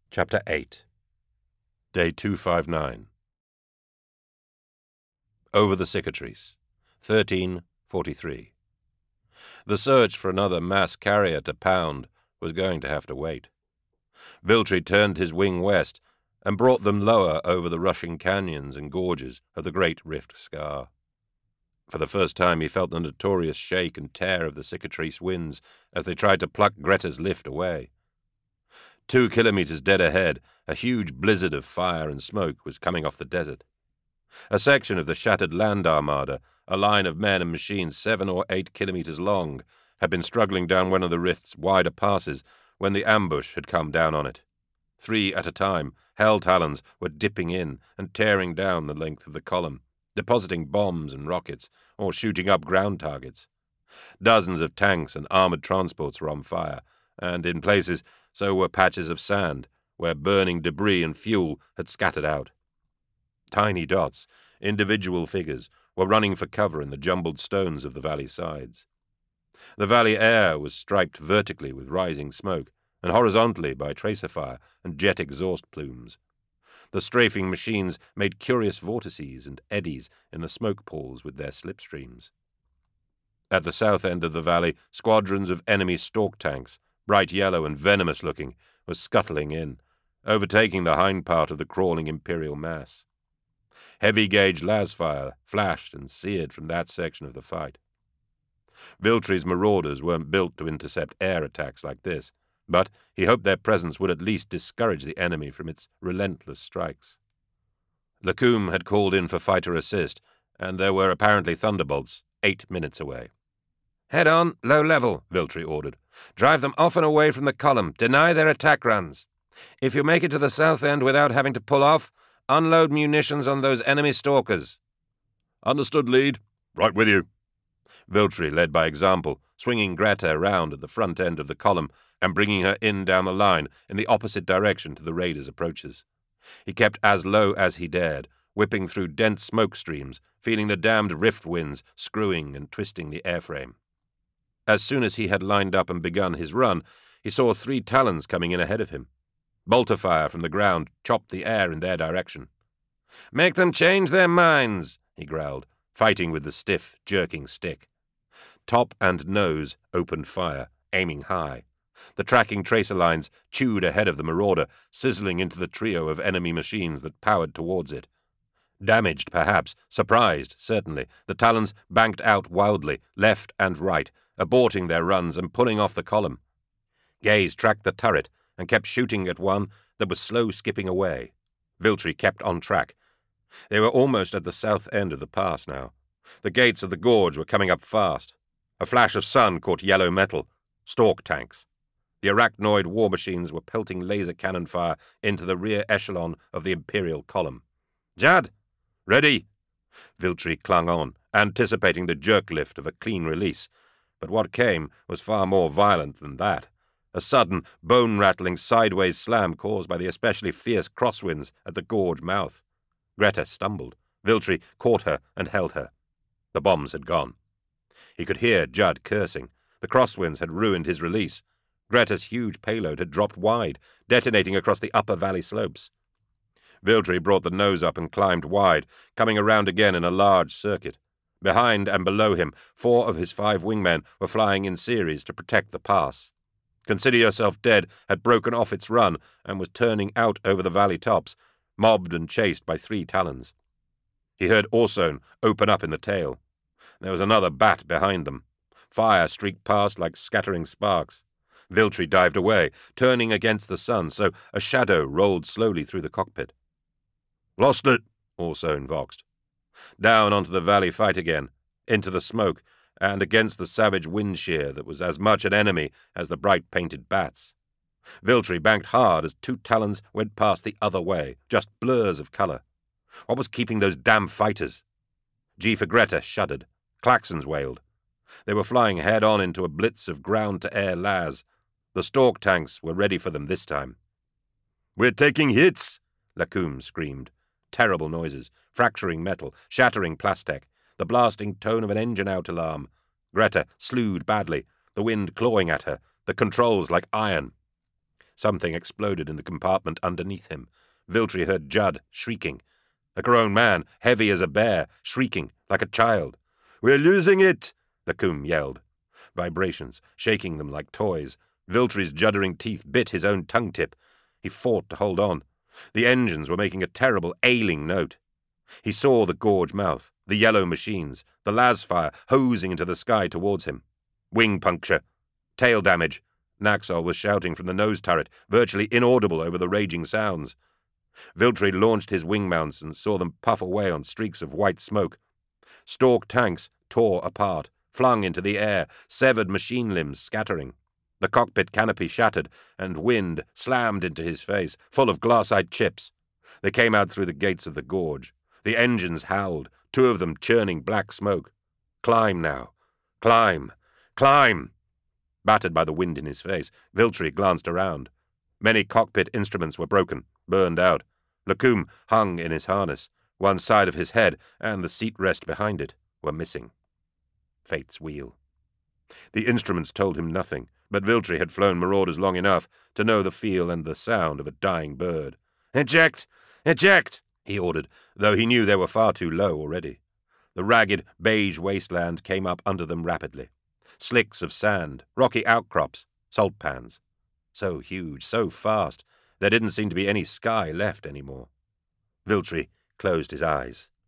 Chapter 8. Day 259. Over the Cicatrice, 1343. The search for another mass carrier to pound was going to have to wait. Viltri turned his wing west and brought them lower over the rushing canyons and gorges of the Great Rift Scar. For the first time he felt the notorious shake and tear of the Cicatrice winds as they tried to pluck Greta's lift away. 2 kilometers dead ahead, a huge blizzard of fire and smoke was coming off the desert. A section of the shattered land armada, a line of men and machines 7 or 8 kilometers long, had been struggling down one of the rift's wider passes when the ambush had come down on it. 3 at a time, Hell Talons were dipping in and tearing down the length of the column, depositing bombs and rockets, or shooting up ground targets. Dozens of tanks and armored transports were on fire, and in places so were patches of sand, where burning debris and fuel had scattered out. Tiny dots, individual figures, were running for cover in the jumbled stones of the valley sides. The valley air was striped vertically with rising smoke, and horizontally by tracer fire and jet exhaust plumes. The strafing machines made curious vortices and eddies in the smoke pools with their slipstreams. At the south end of the valley, squadrons of enemy stalk tanks, bright yellow and venomous-looking, were scuttling in, overtaking the hind part of the crawling Imperial mass. Heavy-gauge lasfire flashed and seared from that section of the fight. Viltri's marauders weren't built to intercept air attacks like this, but he hoped their presence would at least discourage the enemy from its relentless strikes. Lacombe had called in for fighter assist, and there were apparently thunderbolts 8 minutes away. "Head on, low level," Viltri ordered. "Drive them off and away from the column. Deny their attack runs. If you make it to the south end without having to pull off, unload munitions on those enemy stalkers." "Understood, lead. Right with you." Viltri led by example, swinging Greta round at the front end of the column and bringing her in down the line in the opposite direction to the raiders' approaches. He kept as low as he dared, whipping through dense smoke streams, feeling the damned rift winds screwing and twisting the airframe. As soon as he had lined up and begun his run, he saw 3 Talons coming in ahead of him. Bolter fire from the ground chopped the air in their direction. "Make them change their minds," he growled, fighting with the stiff, jerking stick. Top and nose opened fire, aiming high. The tracking tracer lines chewed ahead of the Marauder, sizzling into the trio of enemy machines that powered towards it. Damaged, perhaps, surprised, certainly, the Talons banked out wildly, left and right, aborting their runs and pulling off the column. Gaze tracked the turret and kept shooting at one that was slow skipping away. Viltri kept on track. They were almost at the south end of the pass now. The gates of the gorge were coming up fast. A flash of sun caught yellow metal. Stalk tanks. The arachnoid war machines were pelting laser cannon fire into the rear echelon of the Imperial column. "Judd! Ready!" Viltri clung on, anticipating the jerk lift of a clean release. But what came was far more violent than that. A sudden, bone-rattling sideways slam caused by the especially fierce crosswinds at the gorge mouth. Greta stumbled. Viltri caught her and held her. The bombs had gone. He could hear Judd cursing. The crosswinds had ruined his release. Greta's huge payload had dropped wide, detonating across the upper valley slopes. Viltri brought the nose up and climbed wide, coming around again in a large circuit. Behind and below him, 4 of his 5 wingmen were flying in series to protect the pass. Consider Yourself Dead had broken off its run and was turning out over the valley tops, mobbed and chased by 3 Talons. He heard Orson open up in the tail. There was another bat behind them. Fire streaked past like scattering sparks. Viltri dived away, turning against the sun, so a shadow rolled slowly through the cockpit. "Lost it," Orson voxed. Down onto the valley fight again, into the smoke, and against the savage wind shear that was as much an enemy as the bright-painted bats. Viltri banked hard as 2 Talons went past the other way, just blurs of color. What was keeping those damn fighters? G for Greta shuddered. Klaxons wailed. They were flying head-on into a blitz of ground-to-air las. The stalk tanks were ready for them this time. "We're taking hits!" Lacombe screamed. Terrible noises, fracturing metal, shattering plastic, the blasting tone of an engine-out alarm. Greta slewed badly, the wind clawing at her, the controls like iron. Something exploded in the compartment underneath him. Viltri heard Judd shrieking. A grown man, heavy as a bear, shrieking like a child. "We're losing it!" Lacombe yelled. Vibrations, shaking them like toys. Viltri's juddering teeth bit his own tongue-tip. He fought to hold on. The engines were making a terrible, ailing note. He saw the gorge mouth, the yellow machines, the lasfire hosing into the sky towards him. Wing puncture. Tail damage. Naxol was shouting from the nose turret, virtually inaudible over the raging sounds. Viltri launched his wing mounts and saw them puff away on streaks of white smoke. Stork tanks tore apart, flung into the air, severed machine limbs scattering. The cockpit canopy shattered, and wind slammed into his face, full of glassite chips. They came out through the gates of the gorge. The engines howled, two of them churning black smoke. Climb now. Climb. Climb! Battered by the wind in his face, Viltri glanced around. Many cockpit instruments were broken, burned out. Lacombe hung in his harness. One side of his head and the seat rest behind it were missing. Fate's wheel. The instruments told him nothing, but Viltri had flown Marauders long enough to know the feel and the sound of a dying bird. "Eject! Eject!" he ordered, though he knew they were far too low already. The ragged, beige wasteland came up under them rapidly. Slicks of sand, rocky outcrops, salt pans. So huge, so fast, there didn't seem to be any sky left anymore. Viltri closed his eyes.